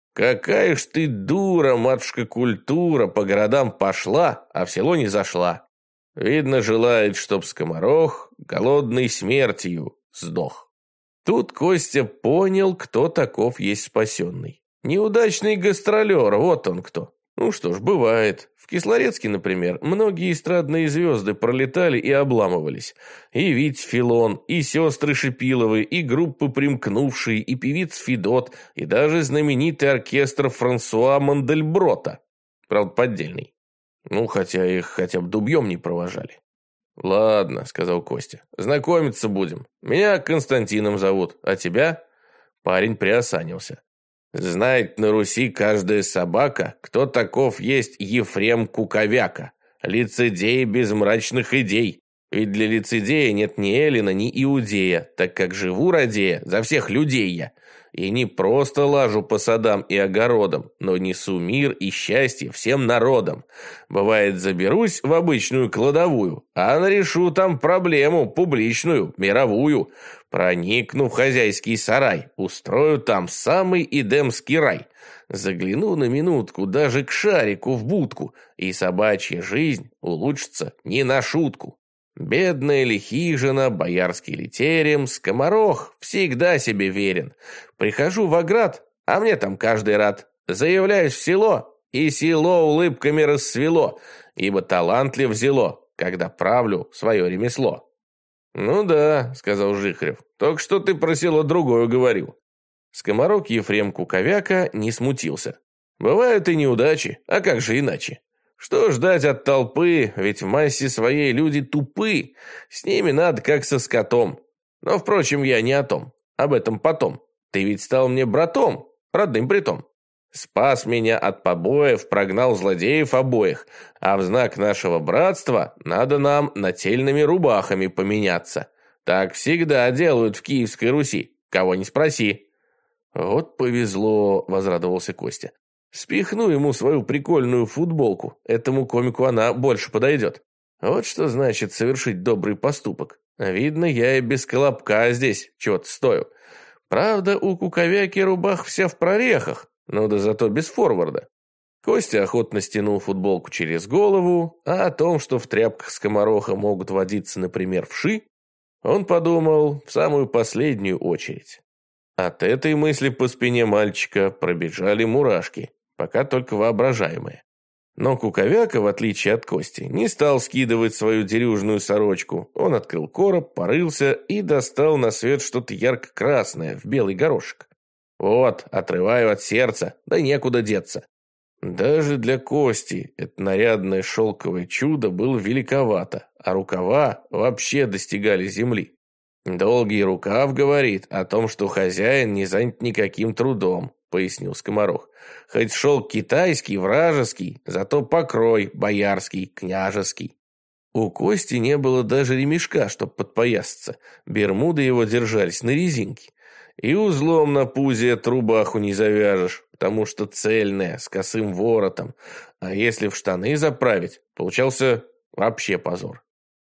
Какая ж ты дура, матушка культура, по городам пошла, а в село не зашла. Видно, желает, чтоб скоморох голодной смертью сдох. Тут Костя понял, кто таков есть спасенный. Неудачный гастролер, вот он кто. Ну что ж, бывает. В Кислорецке, например, многие эстрадные звезды пролетали и обламывались. И Вить Филон, и сестры Шипиловы, и группы Примкнувшие, и певиц Федот, и даже знаменитый оркестр Франсуа Мандельброта. Правда, поддельный. Ну, хотя их хотя бы дубьем не провожали. «Ладно», — сказал Костя, — «знакомиться будем. Меня Константином зовут, а тебя?» Парень приосанился. «Знает на Руси каждая собака, кто таков есть Ефрем Куковяка, лицедей без мрачных идей. Ведь для лицедея нет ни Эллина, ни Иудея, так как живу, радея, за всех людей я. И не просто лажу по садам и огородам, но несу мир и счастье всем народам. Бывает, заберусь в обычную кладовую, а нарешу там проблему публичную, мировую. Проникну в хозяйский сарай, устрою там самый эдемский рай. Загляну на минутку даже к шарику в будку, и собачья жизнь улучшится не на шутку. Бедная ли хижина, боярский ли терем, скоморох всегда себе верен. Прихожу в оград, а мне там каждый рад. Заявляюсь в село, и село улыбками расцвело, ибо талантлив взяло, когда правлю свое ремесло». «Ну да», — сказал Жихарев, — «только что ты про село другое говорил». Скоморок Ефрем Куковяка не смутился. «Бывают и неудачи, а как же иначе? Что ждать от толпы, ведь в массе своей люди тупы, с ними надо как со скотом. Но, впрочем, я не о том, об этом потом. Ты ведь стал мне братом, родным притом. Спас меня от побоев, прогнал злодеев обоих, а в знак нашего братства надо нам нательными рубахами поменяться. Так всегда делают в Киевской Руси, кого не спроси». «Вот повезло», — возрадовался Костя. «Спихну ему свою прикольную футболку, этому комику она больше подойдет. Вот что значит совершить добрый поступок. Видно, я и без колобка здесь чего-то стою. Правда, у Куковяки рубах вся в прорехах, но да зато без форварда». Костя охотно стянул футболку через голову, а о том, что в тряпках скомороха могут водиться, например, вши, он подумал в самую последнюю очередь. От этой мысли по спине мальчика пробежали мурашки, пока только воображаемые. Но Куковяка, в отличие от Кости, не стал скидывать свою дерюжную сорочку. Он открыл короб, порылся и достал на свет что-то ярко-красное в белый горошек. «Вот, отрываю от сердца, да некуда деться». Даже для Кости это нарядное шелковое чудо было великовато, а рукава вообще достигали земли. «Долгий рукав говорит о том, что хозяин не занят никаким трудом», — пояснил скоморох. «Хоть шелк китайский, вражеский, зато покрой боярский, княжеский». У Кости не было даже ремешка, чтоб подпоясаться. Бермуды его держались на резинке. И узлом на пузе эту рубаху не завяжешь, потому что цельная, с косым воротом. А если в штаны заправить, получался вообще позор.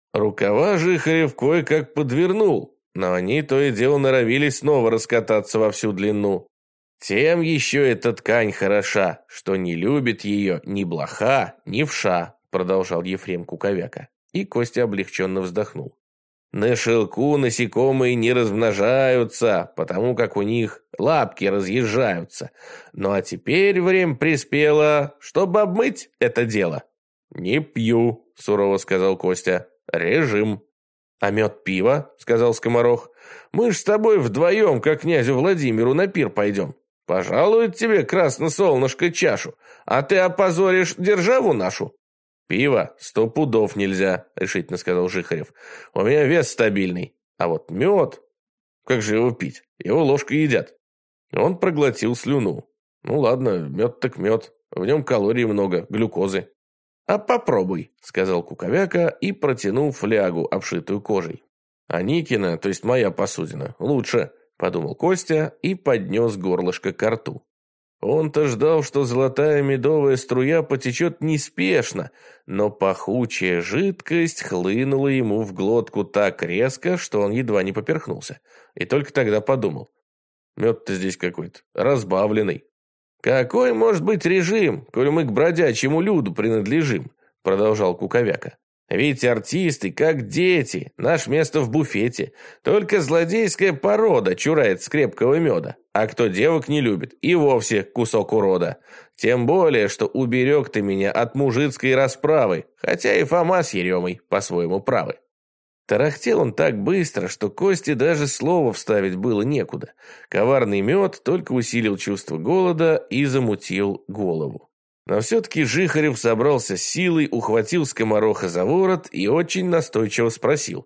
Рукава Жихарев кое-как подвернул, но они то и дело норовили снова раскататься во всю длину. Тем еще эта ткань хороша, что не любит ее ни блоха, ни вша, продолжал Ефрем Куковяка. И Костя облегченно вздохнул. На шелку насекомые не размножаются, потому как у них лапки разъезжаются. Ну а теперь время приспело, чтобы обмыть это дело. «Не пью», — сурово сказал Костя. «Режим». «А мед пиво?» — сказал скоморох. «Мы ж с тобой вдвоем, как князю Владимиру, на пир пойдем. Пожалует тебе красно-солнышко чашу, а ты опозоришь державу нашу». «Пиво 100 пудов нельзя», — решительно сказал Жихарев. «У меня вес стабильный. А вот мед... Как же его пить? Его ложкой едят». Он проглотил слюну. «Ну ладно, мед так мед. В нем калорий много, глюкозы». «А попробуй», — сказал Куковяка и протянул флягу, обшитую кожей. А Никина, то есть моя посудина, лучше, подумал Костя и поднес горлышко ко рту. Он-то ждал, что золотая медовая струя потечет неспешно, но пахучая жидкость хлынула ему в глотку так резко, что он едва не поперхнулся. И только тогда подумал: мед-то здесь какой-то разбавленный. «Какой может быть режим, коль мы к бродячему люду принадлежим?» Продолжал Куковяка. «Ведь артисты, как дети, наше место в буфете. Только злодейская порода чурается крепкого меда. А кто девок не любит, и вовсе кусок урода. Тем более, что уберег ты меня от мужицкой расправы, хотя и Фома с Еремой по-своему правы». Тарахтел он так быстро, что Косте даже слова вставить было некуда. Коварный мед только усилил чувство голода и замутил голову. Но все-таки Жихарев собрался с силой, ухватил скомороха за ворот и очень настойчиво спросил: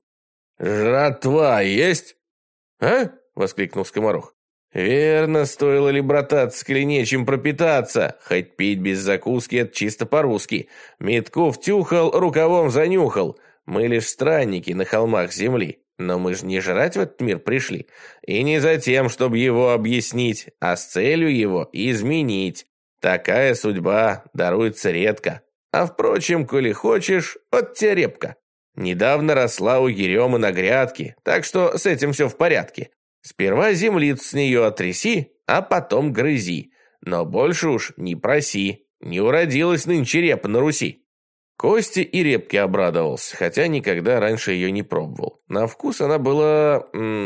«Жратва есть?» «А?» — воскликнул скоморох. «Верно, стоило ли брататься, коли нечем пропитаться? Хоть пить без закуски — это чисто по-русски. Метку втюхал, рукавом занюхал. Мы лишь странники на холмах земли, но мы же не жрать в этот мир пришли. И не за тем, чтобы его объяснить, а с целью его изменить. Такая судьба даруется редко. А впрочем, коли хочешь, вот тебе репка. Недавно росла у Еремы на грядке, так что с этим все в порядке. Сперва землицу с нее отряси, а потом грызи. Но больше уж не проси, не уродилась нынче репа на Руси». Костя и репке обрадовался, хотя никогда раньше ее не пробовал. На вкус она была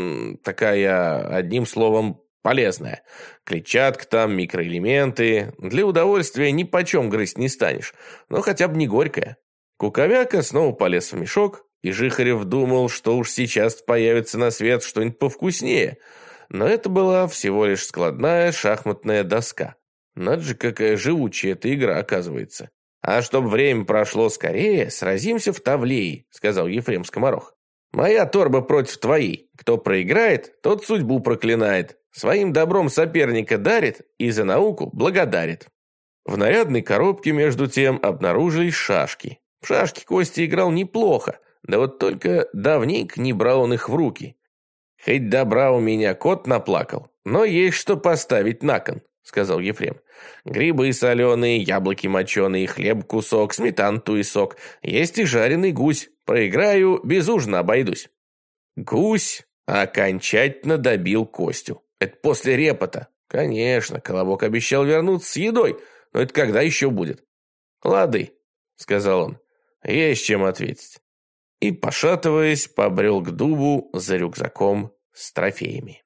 такая, одним словом, полезная. Клетчатка там, микроэлементы. Для удовольствия ни почем грызть не станешь, но хотя бы не горькая. Куковяка снова полез в мешок, и Жихарев думал, что уж сейчас появится на свет что-нибудь повкуснее. Но это была всего лишь складная шахматная доска. Надо же, какая живучая эта игра оказывается. «А чтобы время прошло скорее, сразимся в Тавлее», — сказал Ефрем Скоморох. «Моя торба против твоей. Кто проиграет, тот судьбу проклинает. Своим добром соперника дарит и за науку благодарит». В нарядной коробке, между тем, обнаружились шашки. В шашки Костя играл неплохо, да вот только давненько не брал он их в руки. «Хоть добра у меня кот наплакал, но есть что поставить на кон», — сказал Ефрем. «Грибы соленые, яблоки моченые, хлеб кусок, сметан туесок. Есть и жареный гусь. Проиграю, без ужина обойдусь». Гусь окончательно добил Костю. Это после репота. Конечно, Колобок обещал вернуться с едой, но это когда еще будет? «Лады», — сказал он, — «есть чем ответить». И, пошатываясь, побрел к дубу за рюкзаком с трофеями.